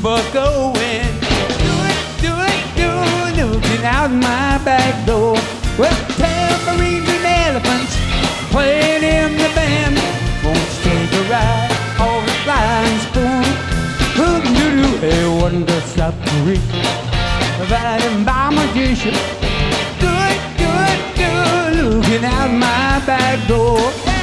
but going. Looking out my back door. Well, tambourines and elephants playing in the band. Won't you take a ride on the flying spoon? Hook-doo-doo, a wonder-stop freak, provided by magician. Looking out my back door.